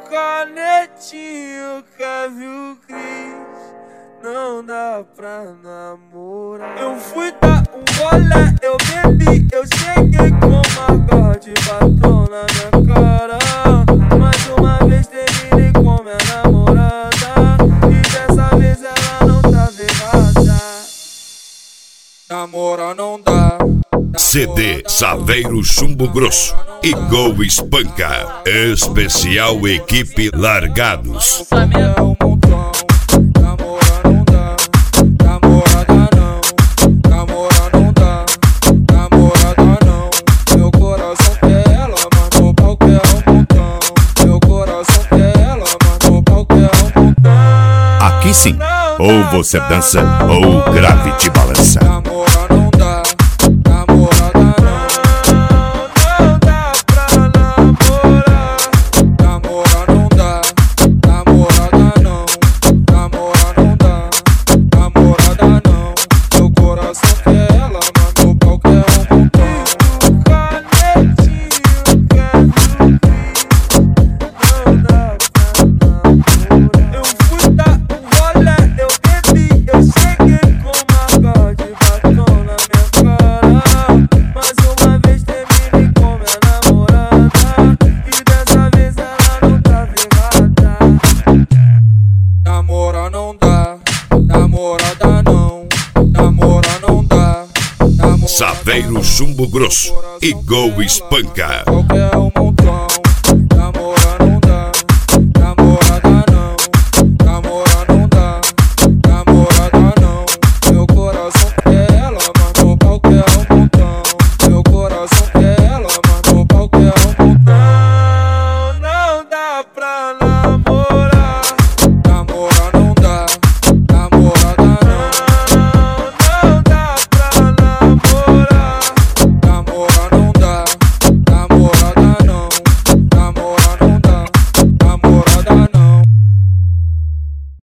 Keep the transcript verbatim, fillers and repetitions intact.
canetinho, Kevin Cris, não dá pra namorar. Eu fui dar um rolê, eu bebi, eu cheguei com uma garra de batom na minha cara. Mais uma vez terminei com minha namorada, e dessa vez ela não tá errada. Namora não dá. C D Saveiro Chumbo Grosso e Go Espanca. Especial Equipe Largados. É um montão. Namora não dá. Namorada não. Namora não dá. Namorada não. Meu coração quer ela, mas no palco é um montão. Meu coração quer ela, mas no palco é um montão. Aqui sim, ou você dança ou o grave te balança. Namora não dá. Namorada não. Não dá pra namorar. Namora não dá. Namorada não. Namora não dá. Namorada não. Meu coração quer ela, mas no palco é um montão. Canetinho, Kevin Cris, não dá pra namorar. Eu fui dar um rolê, eu bebi, eu cheguei com uma garra de batom na minha cara. Mais uma vez terminei com minha namorada, e dessa vez ela não tá errada. Namora não dá, namorada não. Namora não dá, namorada Saveiro Chumbo Grosso e Go Espanca. qualquer um